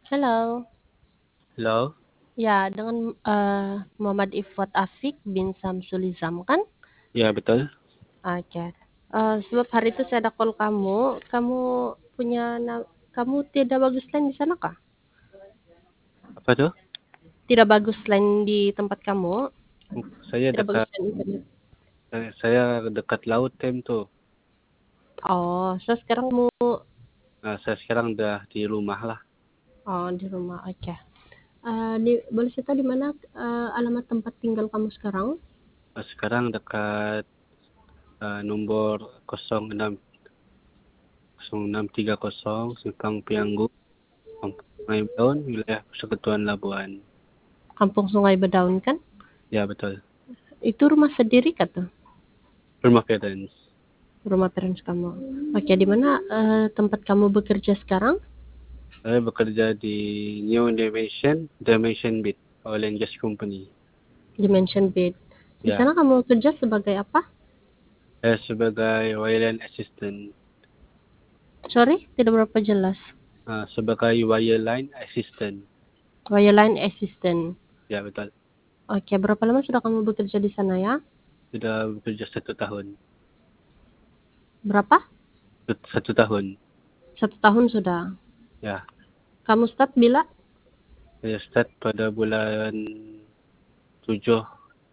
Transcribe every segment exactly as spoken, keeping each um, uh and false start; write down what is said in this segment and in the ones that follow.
Halo. Halo? Ya, dengan, eee, Muhammad Ifwat Afiq bin Samsul Nizam kan? Ya, betul. Oke. Eee, sebab hari itu saya ada call kamu, kamu punya na kamu tidak bagus line di sana kah? Apa tuh? Tidak bagus line di tempat kamu? Hmm, saya Tidak bagus dekat line internet? eh, saya dekat laut tem tuh. Oh, so sekarang kamu Nah, saya sekarang udah di rumah lah. oh, di rumah, oke. Eee, di boleh saya tahu di mana, eee, alamat tempat tinggal kamu sekarang? Eh, Sekarang dekat eh, nomor nol enam nol enam tiga nol Simpang Pianggu, Kampung Sungai Daun, wilayah Persekutuan Labuan. Kampung Sungai Bedaun kan? Ya, betul. Itu rumah sendiri kah tuh? Rumah parents. Rumah parents kamu. Oke, di mana, eee, tempat kamu bekerja sekarang? Saya bekerja di New Dimension, Dimension Beat, Oil and Gas Company. Dimension Bed. Di Ya, sana kamu kerja sebagai apa? saya sebagai wireline assistant. Sorry, tidak berapa jelas. Ah, sebagai wireline assistant. Wireline assistant. Ya, betul. Oke, berapa lama sudah kamu bekerja di sana ya? Sudah bekerja satu tahun. Berapa? Satu, satu tahun. Satu tahun sudah. Ya, Kamu start bila? saya start pada bulan tujuh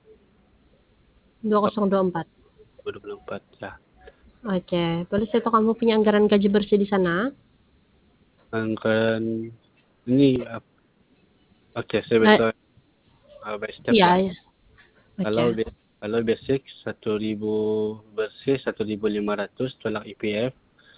dua ribu dua puluh empat. dua ribu dua puluh empat. Ya, Oke, boleh saya tahu kamu punya anggaran gaji bersih di sana? anggaran ini uh, oke, saya Eh, betul uh, by step iya, lah. ya. Kalau Oke. be- kalau basic satu ribu bersih satu ribu lima ratus tolak I P F.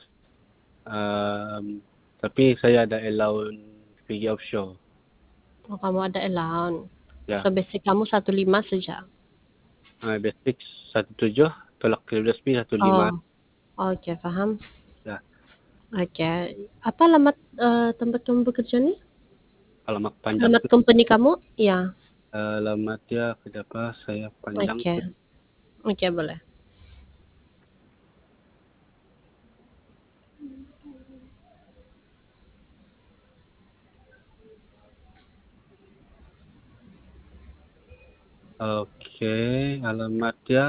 Um, tapi saya ada allowance pergi offshore. Oh, kamu ada allowance. So, Ya, basic kamu satu koma lima saja. uh, basic satu tujuh tolak tiga belas pi satu lima. Oh, oke, paham. Ya, Oke. Apa alamat eh, tempat kamu bekerja nih? alamat panjang Alamat tuh. company kamu? Iya. Alamat ya kenapa saya panjang. Oke. Oke, boleh. Oke, alamatnya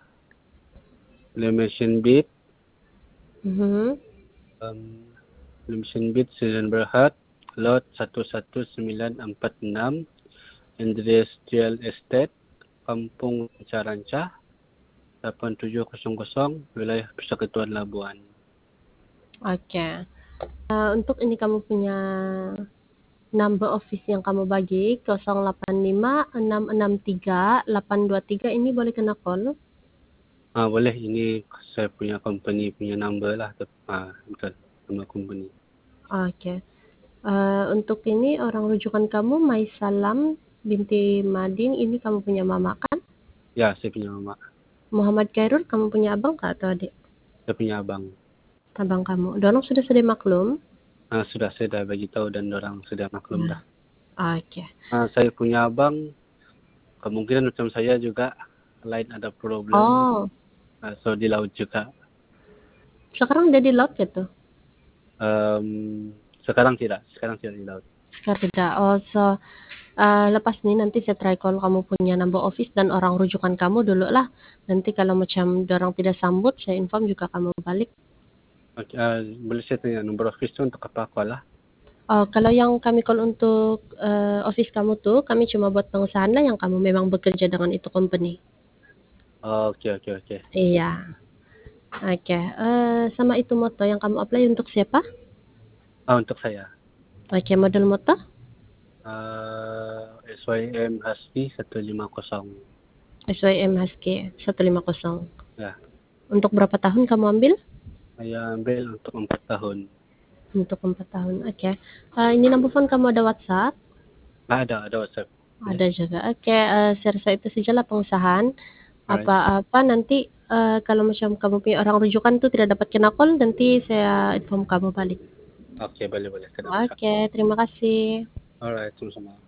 Lemation Beat, Mhm. um, Lemation Beat, Susan Berhad, Lot satu satu sembilan empat enam, Industrial Estate, Kampung Ranca-Ranca, delapan tujuh nol nol, wilayah Persekutuan Labuan. Oke. Eh, untuk ini kamu punya number office yang kamu bagi nol delapan lima enam enam tiga delapan dua tiga ini boleh kena call? Ah, boleh, ini saya punya company punya number lah. Ah, betul, nama company. Oke. Eh, untuk ini orang rujukan kamu Maisalam binti Madin, ini kamu punya mama kan? Ya, saya punya mama. Muhammad Khairul kamu punya abang kah atau adik? Saya punya abang. Abang kamu. Dorong sudah sudah maklum? Ah, sudah saya dah bagi tahu dan orang sudah maklum Ya. dah. Oke. Ah, saya punya abang, kemungkinan macam saya juga lain ada problem. Oh, Uh, so di laut juga. sekarang udah di laut gitu? Um, sekarang tidak, sekarang tidak di laut. Sekarang tidak. Oh, so Uh, lepas nih nanti saya try call kamu punya number office dan orang rujukan kamu dulu lah. Nanti kalau macam dorang tidak sambut, saya inform juga kamu balik. Okay, uh, boleh saya tanya nomor office tu untuk apa aku lah? Oh, kalau yang kami call untuk uh, office kamu tuh, kami cuma buat pengusahaan lah yang kamu memang bekerja dengan itu company. Oh, oke oke oke. Iya. Oke. Uh, sama itu moto yang kamu apply untuk siapa? Ah, untuk saya. Oke, model moto? Uh, S Y M Husky satu lima nol. S Y M Husky seratus lima puluh. Ya, Untuk berapa tahun kamu ambil? saya ambil untuk empat tahun. Untuk empat tahun. Oke. Uh, ini nomor phone kamu ada WhatsApp? Ah, ada ada WhatsApp. Boleh. Ada juga. Oke, eh, saya rasa itu sajalah pengusahaan. Alright. Apa-apa nanti eh, kalau macam kamu punya orang rujukan tuh tidak dapat kena call, nanti saya inform kamu balik. Oke, boleh boleh. Tidak masalah. Oke, terima kasih. Alright, sama-sama.